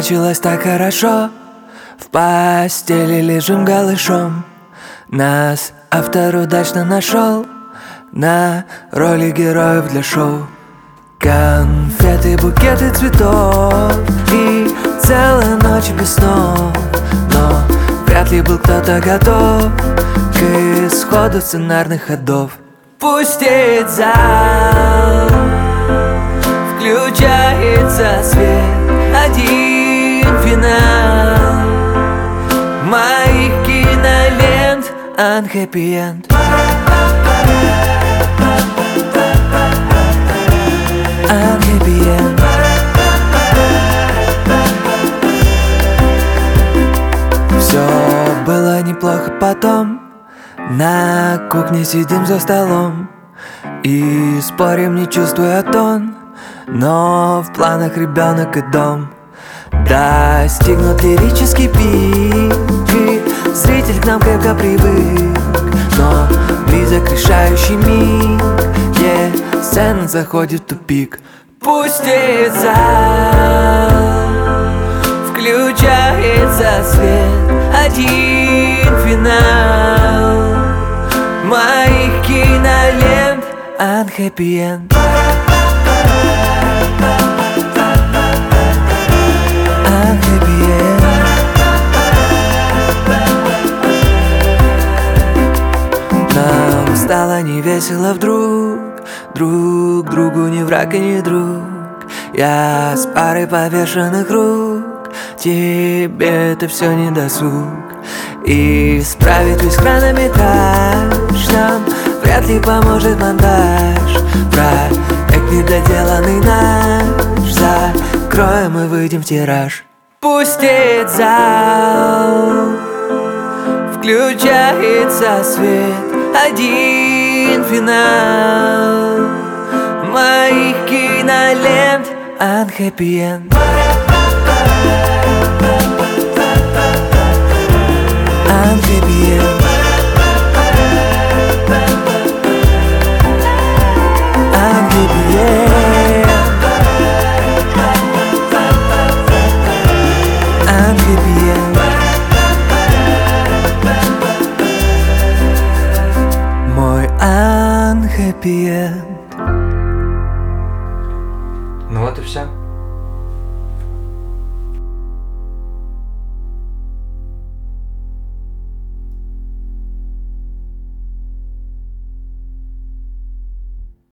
началось так хорошо. В постели лежим голышом. Нас автор удачно нашел на роли героев для шоу. Конфеты, букеты цветов и целая ночь без снов. Но вряд ли был кто-то готов к исходу сценарных ходов. Пустит зал, включается свет, один финал моих кинолент, unhappy end. Unhappy end. Все было неплохо потом. На кухне сидим за столом и спорим, не чувствуя тон. Но в планах ребенок и дом. Достигнут лирический пик, и зритель к нам крепко привык. Но близок решающий миг, где сцена заходит в тупик. Пустит зал, включается свет, один финал моих кинолент, unhappy end. Unhappy end. Нам стало невесело вдруг, друг другу не враг и не друг. Я с парой повешенных рук, тебе это все не досуг. И исправить весь хронометраж нам вряд ли поможет монтаж. Проект недоделанный наш закроем и выйдем в тираж. Пустит зал, включается свет, один финал моих кинолент, unhappy end. Unhappy end. Unhappy end. Unhappy end. Мой unhappy end.